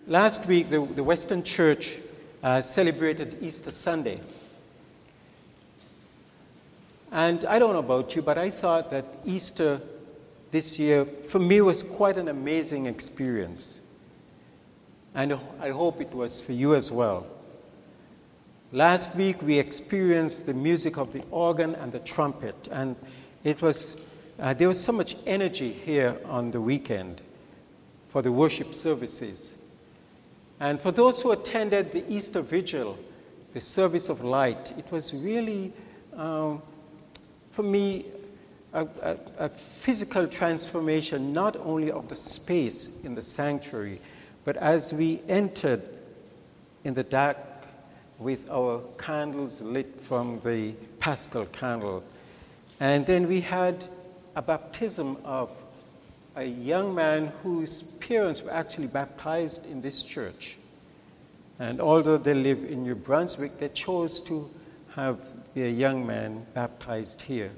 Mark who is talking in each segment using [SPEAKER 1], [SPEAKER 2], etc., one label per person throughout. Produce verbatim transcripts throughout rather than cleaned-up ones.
[SPEAKER 1] Last week, the, the Western Church uh, celebrated Easter Sunday. And I don't know about you, but I thought that Easter this year, for me, was quite an amazing experience. And I hope it was for you as well. Last week, we experienced the music of the organ and the trumpet, and it was uh, there was so much energy here on the weekend for the worship services. And for those who attended the Easter Vigil, the service of light, it was really, um, for me, a, a, a physical transformation, not only of the space in the sanctuary, but as we entered in the dark with our candles lit from the Paschal candle. And then we had a baptism of a young man whose parents were actually baptized in this church. And although they live in New Brunswick, they chose to have their young man baptized here.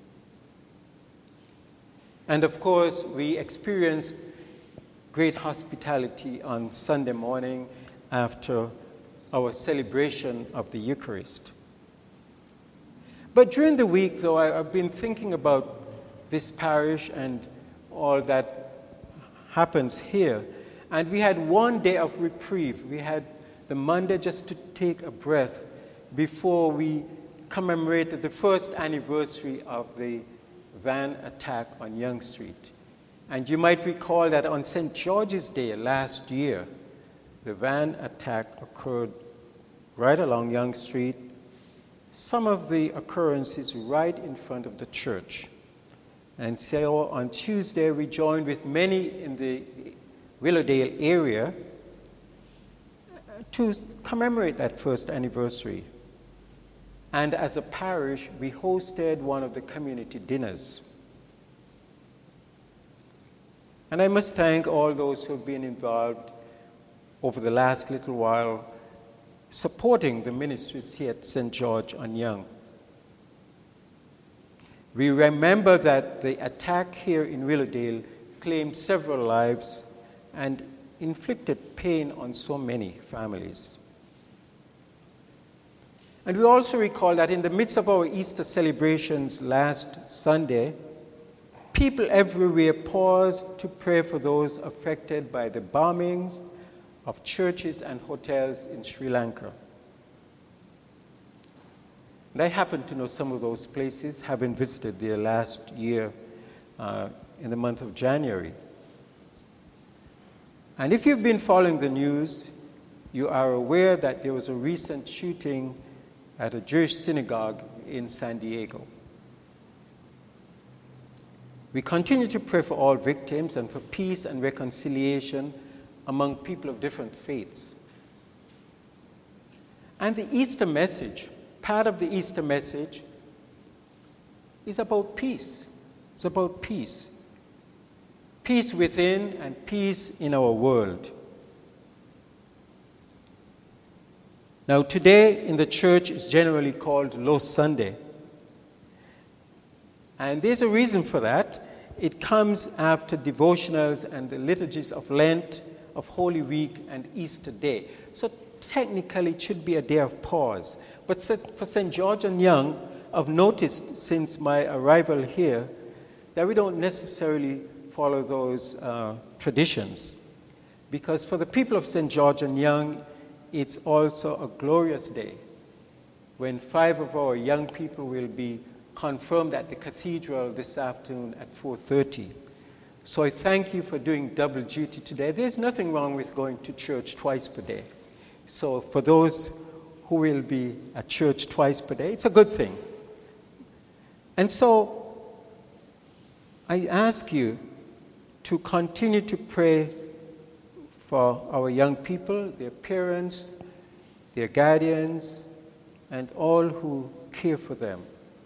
[SPEAKER 1] And of course, we experienced great hospitality on Sunday morning after our celebration of the Eucharist. But during the week, though, I, I've been thinking about this parish and all that happens here. And we had one day of reprieve. We had the Monday just to take a breath before we commemorated the first anniversary of the van attack on Yonge Street. And you might recall that on Saint George's Day last year, the van attack occurred right along Yonge Street, some of the occurrences right in front of the church. And so on Tuesday, we joined with many in the Willowdale area to commemorate that first anniversary. And as a parish, we hosted one of the community dinners. And I must thank all those who have been involved over the last little while supporting the ministries here at Saint George on Yonge. We remember that the attack here in Willowdale claimed several lives and inflicted pain on so many families. And we also recall that in the midst of our Easter celebrations last Sunday, people everywhere paused to pray for those affected by the bombings of churches and hotels in Sri Lanka. And I happen to know some of those places, having visited there last year uh, in the month of January. And if you've been following the news, you are aware that there was a recent shooting at a Jewish synagogue in San Diego. We continue to pray for all victims and for peace and reconciliation among people of different faiths. And the Easter message, part of the Easter message, is about peace. It's about peace. Peace within and peace in our world. Now, today in the church is generally called Low Sunday. And there's a reason for that. It comes after devotionals and the liturgies of Lent, of Holy Week, and Easter Day. So technically it should be a day of pause. But for Saint George on Yonge, I've noticed since my arrival here that we don't necessarily follow those uh, traditions. Because for the people of Saint George on Yonge, it's also a glorious day when five of our young people will be confirmed at the cathedral this afternoon at four thirty. So I thank you for doing double duty today. There's nothing wrong with going to church twice per day. So for those who will be at church twice per day, it's a good thing. And so I ask you to continue to pray for our young people, their parents, their guardians, and all who care for them.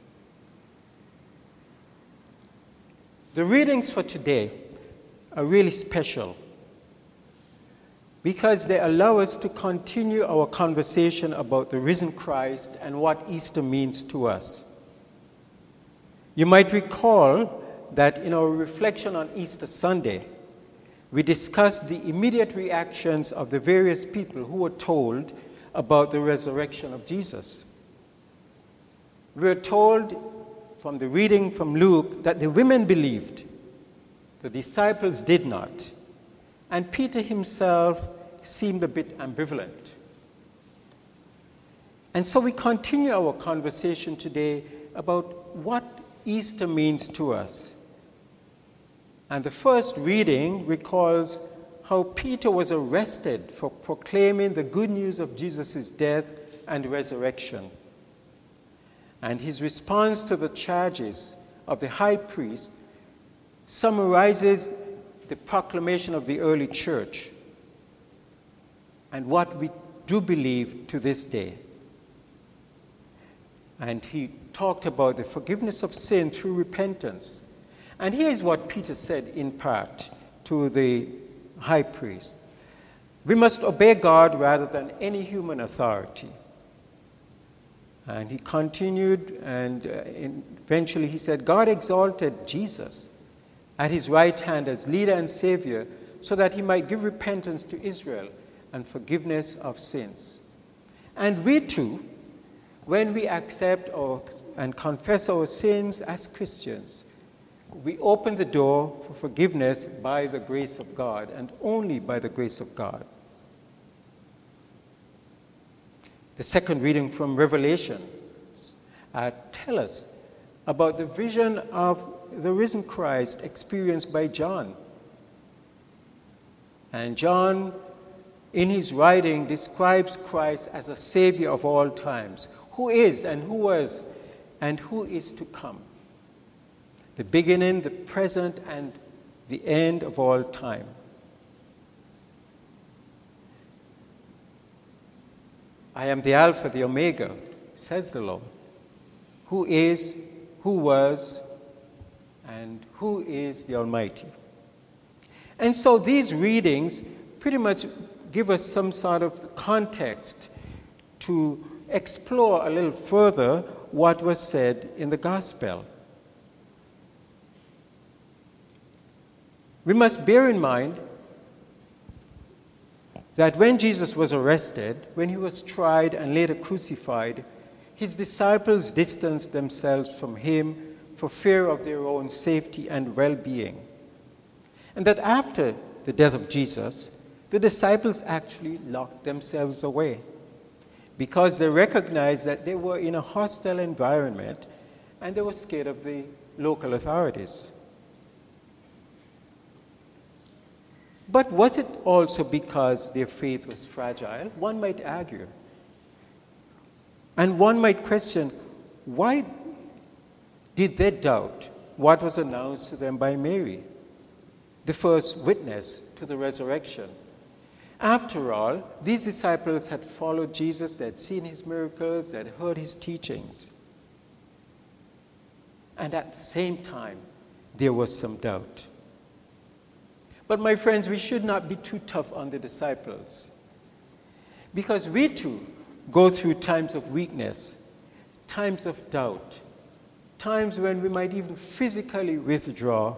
[SPEAKER 1] The readings for today are really special because they allow us to continue our conversation about the risen Christ and what Easter means to us. You might recall that in our reflection on Easter Sunday, we discussed the immediate reactions of the various people who were told about the resurrection of Jesus. We are told from the reading from Luke that the women believed, the disciples did not, and Peter himself seemed a bit ambivalent. And so we continue our conversation today about what Easter means to us. And the first reading recalls how Peter was arrested for proclaiming the good news of Jesus' death and resurrection. And his response to the charges of the high priest summarizes the proclamation of the early church and what we do believe to this day. And he talked about the forgiveness of sin through repentance. And here is what Peter said in part to the high priest. We must obey God rather than any human authority. And he continued, and uh, eventually he said, God exalted Jesus at his right hand as leader and savior so that he might give repentance to Israel and forgiveness of sins. And we too, when we accept or, and confess our sins as Christians, we open the door for forgiveness by the grace of God and only by the grace of God. The second reading from Revelation uh, tell us about the vision of the risen Christ experienced by John. And John, in his writing, describes Christ as a savior of all times, who is and who was and who is to come, the beginning, the present, and the end of all time. I am the Alpha, the Omega, says the Lord, who is, who was, and who is the Almighty. And so these readings pretty much give us some sort of context to explore a little further what was said in the gospel. We must bear in mind that when Jesus was arrested, when he was tried and later crucified, his disciples distanced themselves from him for fear of their own safety and well-being. And that after the death of Jesus, the disciples actually locked themselves away because they recognized that they were in a hostile environment and they were scared of the local authorities. But was it also because their faith was fragile? One might argue. And one might question, why did they doubt what was announced to them by Mary, the first witness to the resurrection? After all, these disciples had followed Jesus, they had seen his miracles, they had heard his teachings. And at the same time, there was some doubt. But my friends, we should not be too tough on the disciples, because we too go through times of weakness, times of doubt, times when we might even physically withdraw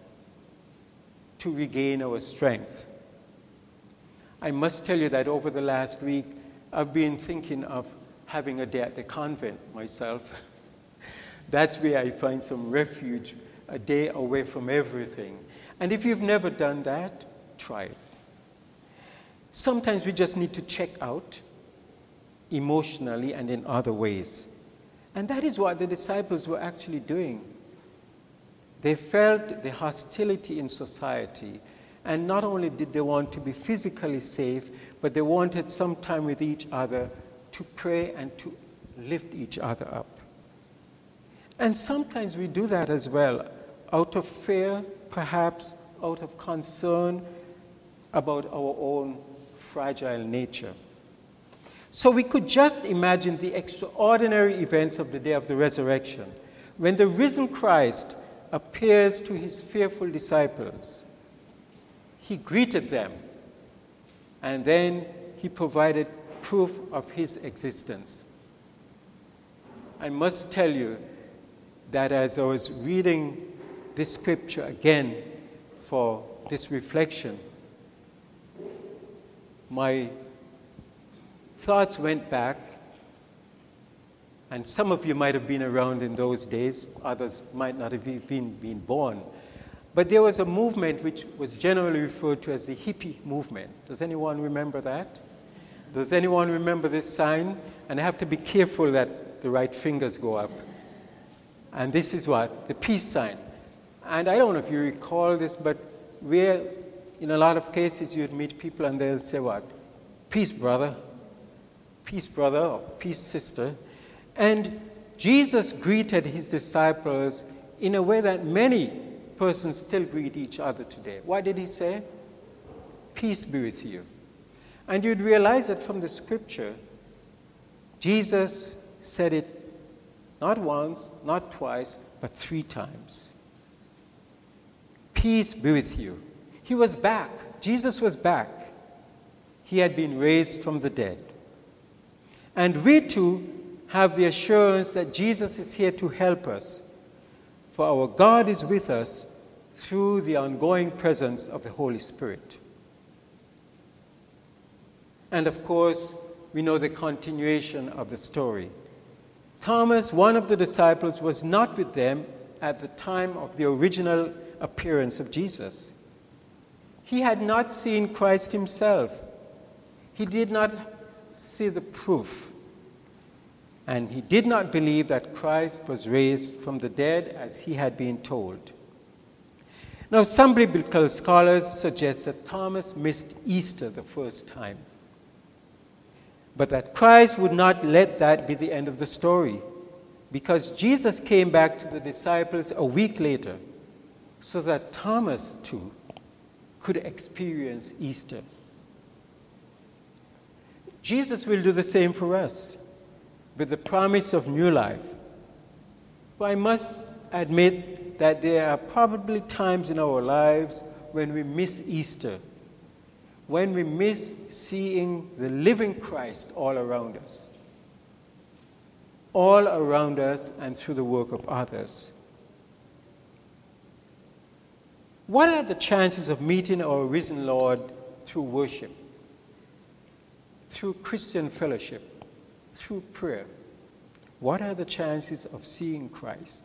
[SPEAKER 1] to regain our strength. I must tell you that over the last week, I've been thinking of having a day at the convent myself. That's where I find some refuge, a day away from everything. And if you've never done that, try it. Sometimes we just need to check out emotionally and in other ways. And that is what the disciples were actually doing. They felt the hostility in society. And not only did they want to be physically safe, but they wanted some time with each other to pray and to lift each other up. And sometimes we do that as well, out of fear, perhaps out of concern about our own fragile nature. So we could just imagine the extraordinary events of the day of the resurrection, when the risen Christ appears to his fearful disciples. He greeted them, and then he provided proof of his existence. I must tell you that as I was reading this scripture again for this reflection, my thoughts went back, and some of you might have been around in those days, others might not have even been born. But there was a movement which was generally referred to as the hippie movement. Does anyone remember that? Does anyone remember this sign? And I have to be careful that the right fingers go up. And this is what? The peace sign. And I don't know if you recall this, but where in a lot of cases you'd meet people and they'll say what? Peace, brother. Peace, brother, or peace, sister. And Jesus greeted his disciples in a way that many persons still greet each other today. What did he say? Peace be with you. And you'd realize that from the scripture, Jesus said it not once, not twice, but three times. Peace be with you. He was back. Jesus was back. He had been raised from the dead. And we too have the assurance that Jesus is here to help us. For our God is with us through the ongoing presence of the Holy Spirit. And of course, we know the continuation of the story. Thomas, one of the disciples, was not with them at the time of the original appearance of Jesus. He had not seen Christ himself. He did not see the proof. And he did not believe that Christ was raised from the dead as he had been told. Now, some biblical scholars suggest that Thomas missed Easter the first time, but that Christ would not let that be the end of the story, because Jesus came back to the disciples a week later so that Thomas, too, could experience Easter. Jesus will do the same for us with the promise of new life. For I must admit that there are probably times in our lives when we miss Easter, when we miss seeing the living Christ all around us, all around us and through the work of others. What are the chances of meeting our risen Lord through worship, through Christian fellowship, through prayer? What are the chances of seeing Christ?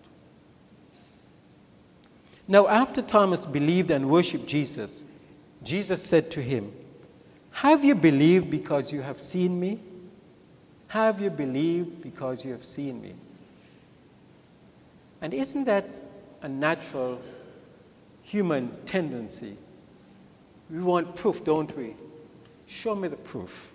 [SPEAKER 1] Now, after Thomas believed and worshiped Jesus, Jesus said to him, "Have you believed because you have seen me? Have you believed because you have seen me?" And isn't that a natural human tendency? We want proof, don't we? Show me the proof.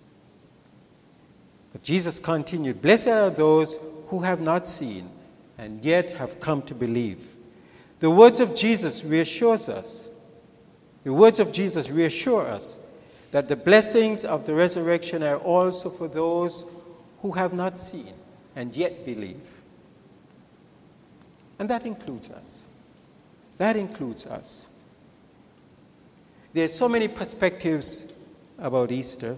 [SPEAKER 1] But Jesus continued, "Blessed are those who have not seen and yet have come to believe." The words of Jesus reassures us. The words of Jesus reassure us that the blessings of the resurrection are also for those who have not seen and yet believe. And that includes us. That includes us. There are so many perspectives about Easter,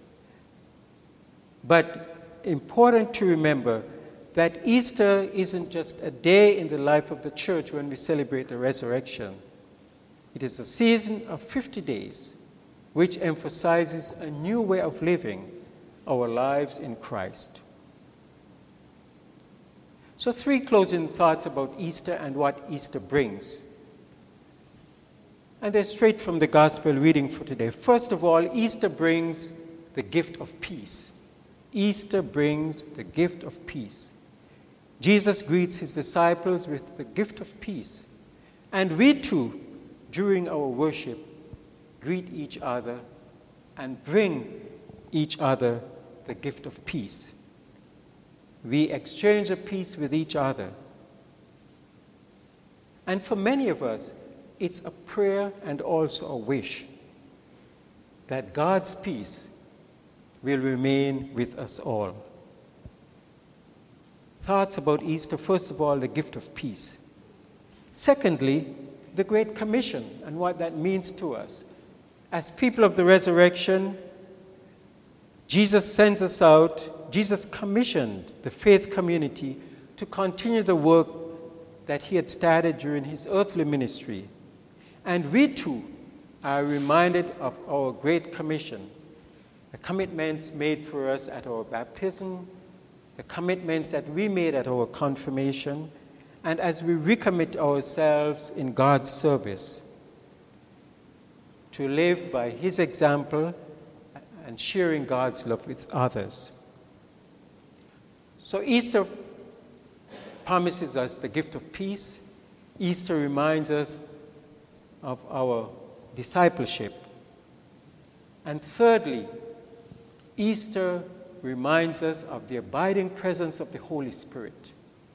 [SPEAKER 1] but important to remember that Easter isn't just a day in the life of the church when we celebrate the resurrection. It is a season of fifty days, which emphasizes a new way of living our lives in Christ. So three closing thoughts about Easter and what Easter brings. And they're straight from the gospel reading for today. First of all, Easter brings the gift of peace. Easter brings the gift of peace. Jesus greets his disciples with the gift of peace. And we too, during our worship, greet each other and bring each other the gift of peace. We exchange a peace with each other. And for many of us, it's a prayer and also a wish that God's peace will remain with us all. Thoughts about Easter, first of all, the gift of peace. Secondly, the Great Commission and what that means to us. As people of the resurrection, Jesus sends us out. Jesus commissioned the faith community to continue the work that he had started during his earthly ministry. And we too are reminded of our Great Commission, the commitments made for us at our baptism, the commitments that we made at our confirmation, and as we recommit ourselves in God's service to live by His example and sharing God's love with others. So Easter promises us the gift of peace. Easter reminds us of our discipleship. And thirdly, Easter reminds us of the abiding presence of the Holy Spirit.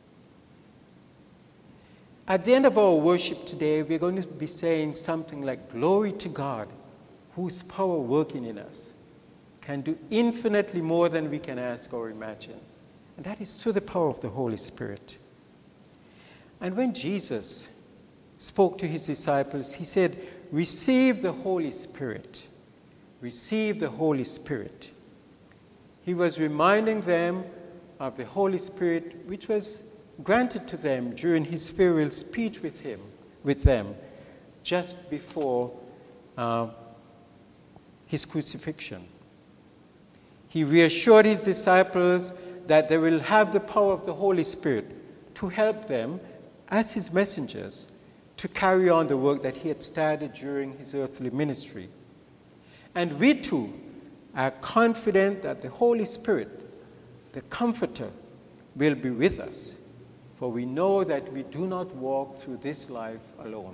[SPEAKER 1] At the end of our worship today, we're going to be saying something like, "Glory to God, whose power working in us can do infinitely more than we can ask or imagine." And that is through the power of the Holy Spirit. And when Jesus spoke to his disciples, he said, "Receive the Holy Spirit. Receive the Holy Spirit." He was reminding them of the Holy Spirit, which was granted to them during his farewell speech with him, with them, just before uh, his crucifixion. He reassured his disciples that they will have the power of the Holy Spirit to help them, as his messengers, to carry on the work that he had started during his earthly ministry. And we too are confident that the Holy Spirit, the Comforter, will be with us, for we know that we do not walk through this life alone.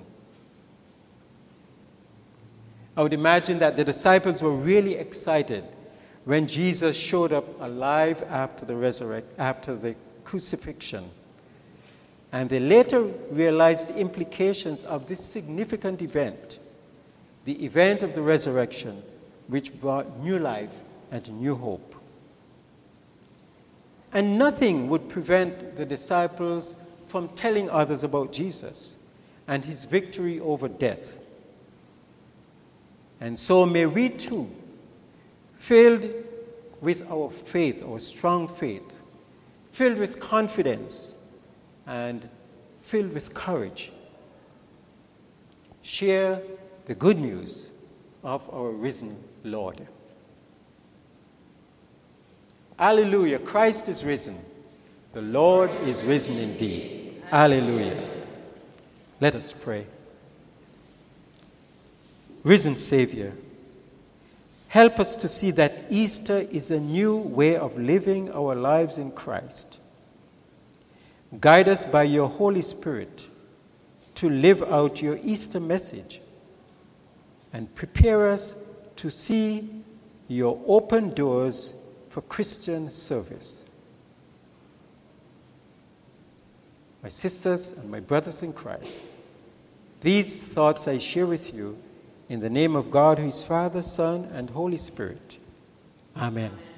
[SPEAKER 1] I would imagine that the disciples were really excited when Jesus showed up alive after the resurrection, after the crucifixion. And they later realized the implications of this significant event, the event of the resurrection, which brought new life and new hope. And nothing would prevent the disciples from telling others about Jesus and his victory over death. And so may we too, filled with our faith, our strong faith, filled with confidence and filled with courage, share the good news of our risen Lord. Alleluia, Christ is risen. The Lord is risen indeed. Alleluia. Let us pray. Risen Savior, help us to see that Easter is a new way of living our lives in Christ. Guide us by your Holy Spirit to live out your Easter message and prepare us to see your open doors for Christian service. My sisters and my brothers in Christ, these thoughts I share with you in the name of God, who is Father, Son, and Holy Spirit. Amen.